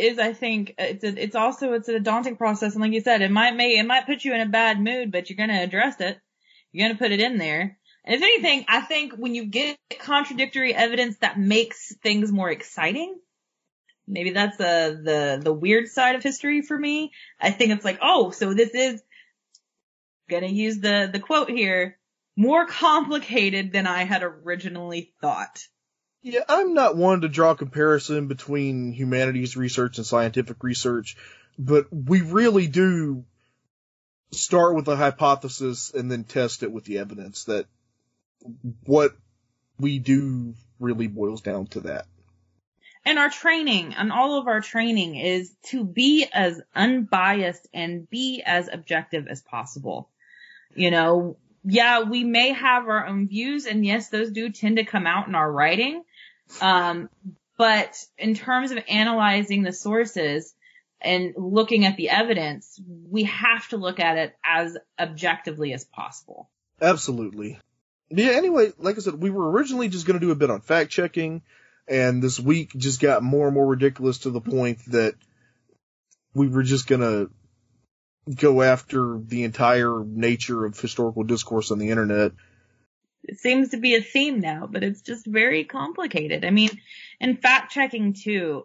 a daunting process. And like you said, it might put you in a bad mood, but you're going to address it. You're going to put it in there. And if anything, I think when you get contradictory evidence, that makes things more exciting. Maybe that's the weird side of history for me. I think it's like, oh, so this is, gonna use the quote here, more complicated than I had originally thought. Yeah, I'm not one to draw a comparison between humanities research and scientific research, but we really do start with a hypothesis and then test it with the evidence. That what we do really boils down to that. And our training, and all of our training, is to be as unbiased and be as objective as possible. You know, yeah, we may have our own views, and yes, those do tend to come out in our writing. But in terms of analyzing the sources and looking at the evidence, we have to look at it as objectively as possible. Absolutely. Yeah, anyway, like I said, we were originally just going to do a bit on fact checking, and this week just got more and more ridiculous to the point that we were just going to go after the entire nature of historical discourse on the internet. It seems to be a theme now, but it's just very complicated. I mean, in fact checking too,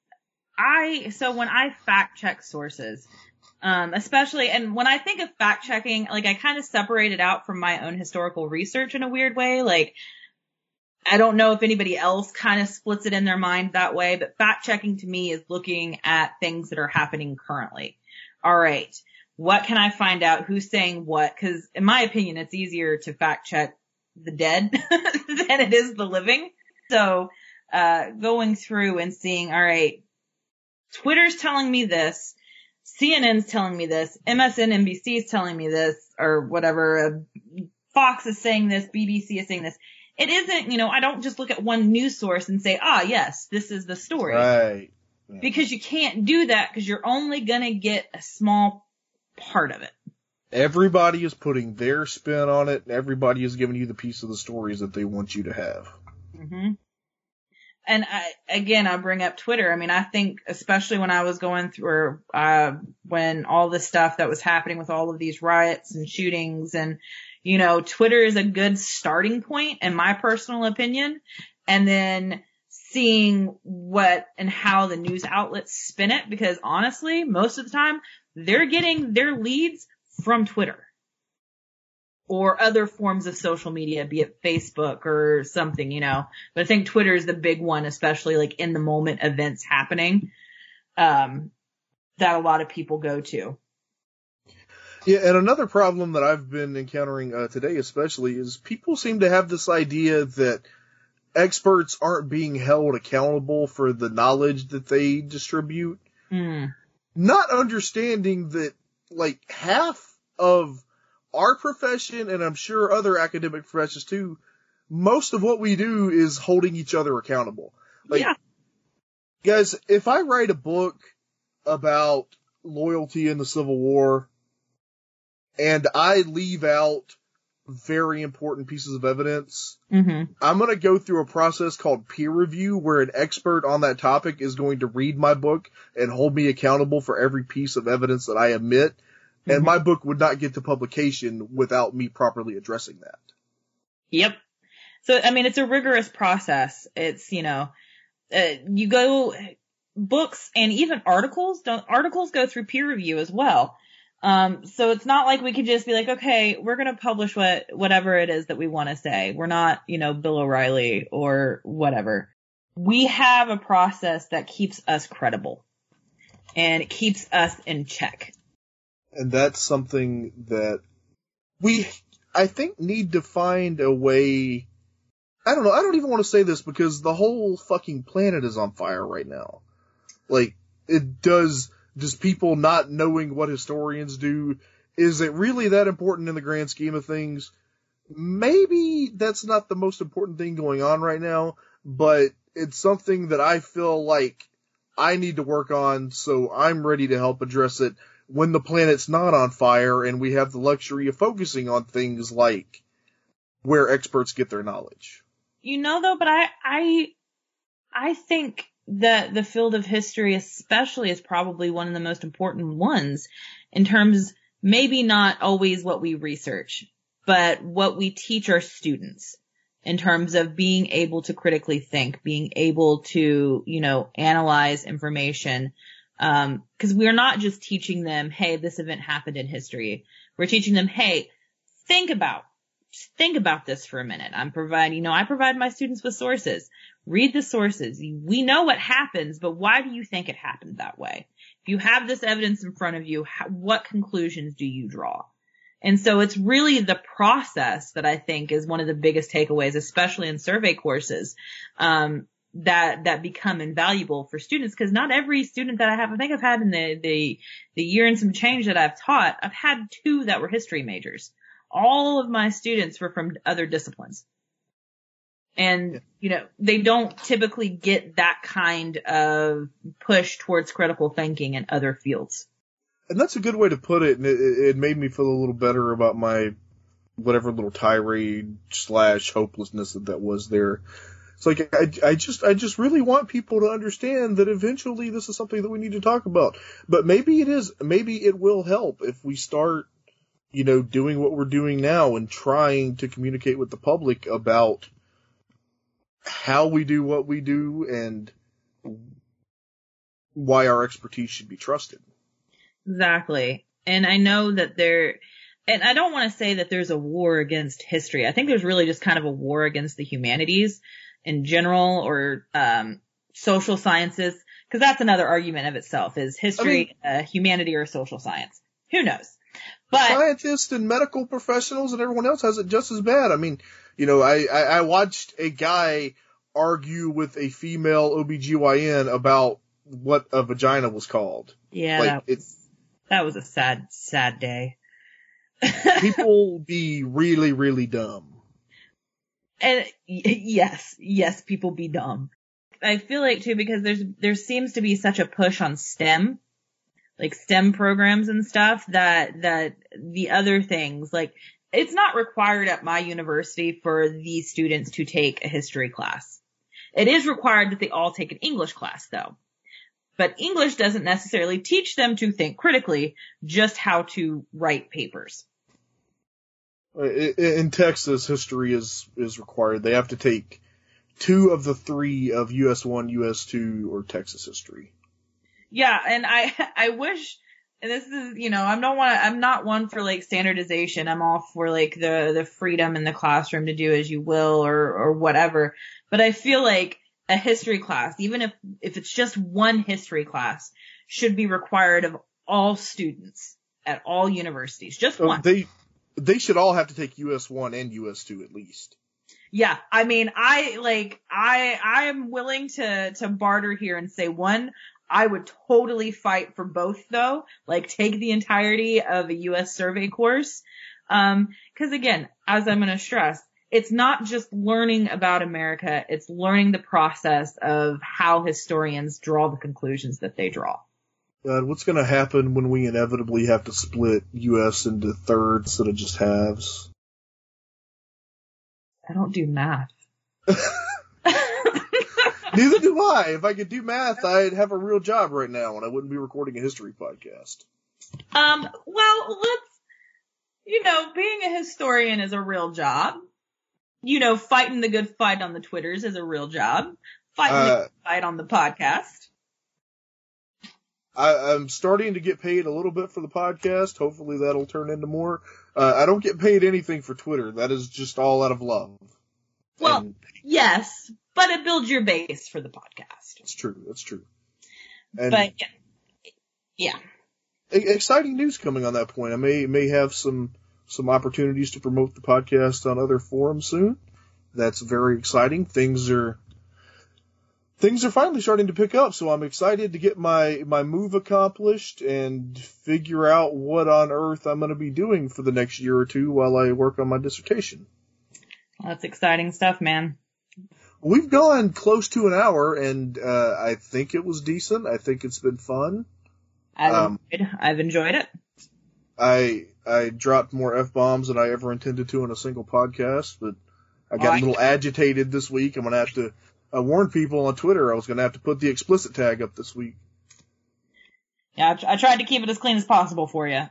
so when I fact check sources, especially, and when I think of fact checking, like, I kind of separate it out from my own historical research in a weird way. Like, I don't know if anybody else kind of splits it in their mind that way, but fact checking to me is looking at things that are happening currently. All right, what can I find out? Who's saying what? Because in my opinion, it's easier to fact check the dead than it is the living. So going through and seeing, all right, Twitter's telling me this, CNN's telling me this, MSNBC is telling me this, or whatever, Fox is saying this, BBC is saying this. It isn't, I don't just look at one news source and say, yes, this is the story. Right. Yeah. Because you can't do that, because you're only going to get a small part of it. Everybody is putting their spin on it, and everybody is giving you the piece of the stories that they want you to have. Mm-hmm. And I bring up Twitter. I mean, I think especially when I was going through, when all this stuff that was happening with all of these riots and shootings, and, Twitter is a good starting point, in my personal opinion. And then seeing what and how the news outlets spin it, because honestly, most of the time, they're getting their leads from Twitter or other forms of social media, be it Facebook or something, But I think Twitter is the big one, especially like in the moment events happening, that a lot of people go to. Yeah, and another problem that I've been encountering today especially is people seem to have this idea that experts aren't being held accountable for the knowledge that they distribute. Mm. Not understanding that, like, half of our profession, and I'm sure other academic professions too, most of what we do is holding each other accountable. Like, Yeah. guys, if I write a book about loyalty in the Civil War, and I leave out very important pieces of evidence, Mm-hmm. I'm going to go through a process called peer review where an expert on that topic is going to read my book and hold me accountable for every piece of evidence that I omit. And Mm-hmm. my book would not get to publication without me properly addressing that. Yep. So, I mean, it's a rigorous process. It's, you go, books and even articles go through peer review as well. So it's not like we could just be like, okay, we're going to publish whatever it is that we want to say. We're not, Bill O'Reilly or whatever. We have a process that keeps us credible and it keeps us in check. And that's something that we, I think, need to find a way. I don't know. I don't even want to say this because the whole fucking planet is on fire right now. Like, does people not knowing what historians do, is it really that important in the grand scheme of things? Maybe that's not the most important thing going on right now, but it's something that I feel like I need to work on, so I'm ready to help address it when the planet's not on fire and we have the luxury of focusing on things like where experts get their knowledge. Though, but I think that the field of history especially is probably one of the most important ones in terms, maybe not always what we research, but what we teach our students in terms of being able to critically think, being able to, analyze information. 'Cause we're not just teaching them, hey, this event happened in history. We're teaching them, hey, think about this for a minute. I provide my students with sources. Read the sources. We know what happens, but why do you think it happened that way? If you have this evidence in front of you, what conclusions do you draw? And so it's really the process that I think is one of the biggest takeaways, especially in survey courses, that become invaluable for students. Cause not every student that I think I've had in the year and some change that I've taught, I've had 2 that were history majors. All of my students were from other disciplines. And, they don't typically get that kind of push towards critical thinking in other fields. And that's a good way to put it, and it made me feel a little better about my whatever little tirade / hopelessness that was there. It's like, I just really want people to understand that eventually this is something that we need to talk about. But maybe it will help if we start, doing what we're doing now and trying to communicate with the public about how we do what we do and why our expertise should be trusted. Exactly. And I know that and I don't want to say that there's a war against history. I think there's really just kind of a war against the humanities in general, or social sciences, because that's another argument of itself. Is history humanity or social science? Who knows? But scientists and medical professionals and everyone else has it just as bad. I mean, I watched a guy argue with a female OBGYN about what a vagina was called. Yeah, that was a sad day. People be really, really dumb. And yes, people be dumb. I feel like too, because there seems to be such a push on STEM, like STEM programs and stuff, that the other things, like, it's not required at my university for these students to take a history class. It is required that they all take an English class though. But English doesn't necessarily teach them to think critically, just how to write papers. In Texas, history is required. They have to take 2 of the 3 of US 1, US 2, or Texas history. Yeah, and I wish, and this is, I'm not one for like standardization. I'm all for like the freedom in the classroom to do as you will or whatever. But I feel like a history class, even if it's just one history class, should be required of all students at all universities. Just Oh, one. They should all have to take US1 and US2 at least. Yeah, I mean, I am willing to barter here and say one. I would totally fight for both though. Like take the entirety of a US survey course. 'Cause again, as I'm going to stress, it's not just learning about America, it's learning the process of how historians draw the conclusions that they draw. God, what's going to happen when we inevitably have to split US into thirds instead of just halves? I don't do math. Neither do I. If I could do math, I'd have a real job right now and I wouldn't be recording a history podcast. Well, being a historian is a real job. Fighting the good fight on the Twitters is a real job. Fighting the good fight on the podcast. I'm starting to get paid a little bit for the podcast. Hopefully that'll turn into more. I don't get paid anything for Twitter. That is just all out of love. Well, yes, but it builds your base for the podcast. It's true. That's true. But yeah. Exciting news coming on that point. I may have some opportunities to promote the podcast on other forums soon. That's very exciting. Things are finally starting to pick up, so I'm excited to get my move accomplished and figure out what on earth I'm going to be doing for the next year or two while I work on my dissertation. Well, that's exciting stuff, man. We've gone close to an hour, and I think it was decent. I think it's been fun. I've enjoyed it. I dropped more F-bombs than I ever intended to in a single podcast, but I got a little agitated this week. I'm going to have to warn people on Twitter I was going to have to put the explicit tag up this week. Yeah, I tried to keep it as clean as possible for you.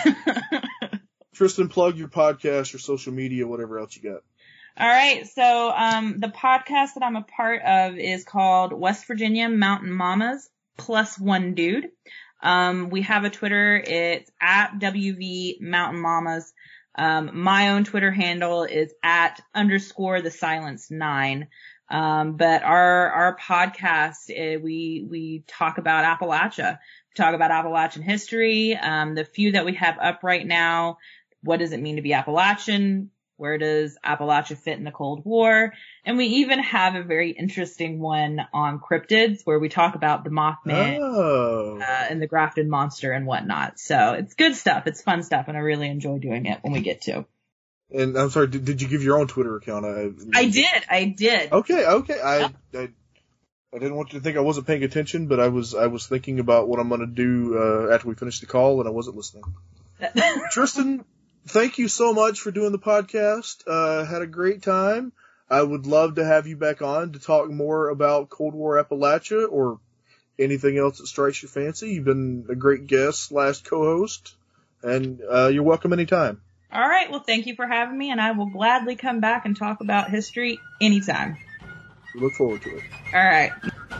Tristan, plug your podcast, your social media, whatever else you got. All right. So, the podcast that I'm a part of is called West Virginia Mountain Mamas plus one dude. We have a Twitter. It's at WV Mountain Mamas. My own Twitter handle is at _the_silence9. But our podcast, we talk about Appalachia. We talk about Appalachian history. The few that we have up right now, what does it mean to be Appalachian? Where does Appalachia fit in the Cold War? And we even have a very interesting one on cryptids where we talk about the Mothman and the Grafton Monster and whatnot. So it's good stuff. It's fun stuff. And I really enjoy doing it when we get to. And I'm sorry, did you give your own Twitter account? I did. Okay. I didn't want you to think I wasn't paying attention, but I was thinking about what I'm going to do after we finish the call, and I wasn't listening. Tristan, thank you so much for doing the podcast. Had a great time. I would love to have you back on to talk more about Cold War Appalachia or anything else that strikes your fancy. You've been a great guest / co-host, and you're welcome anytime. All right. Well, thank you for having me, and I will gladly come back and talk about history anytime. We look forward to it. All right.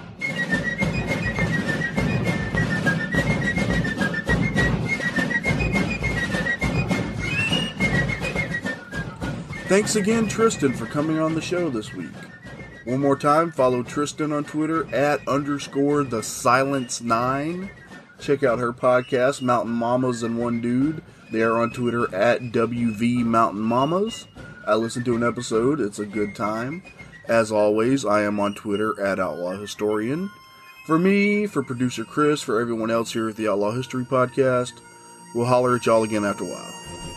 Thanks again, Tristan, for coming on the show this week. One more time, follow Tristan on Twitter at _the_silence9. Check out her podcast, Mountain Mamas and One Dude. They are on Twitter at WV Mountain Mamas. I listened to an episode. It's a good time. As always, I am on Twitter at Outlaw Historian. For me, for producer Chris, for everyone else here at the Outlaw History Podcast, we'll holler at y'all again after a while.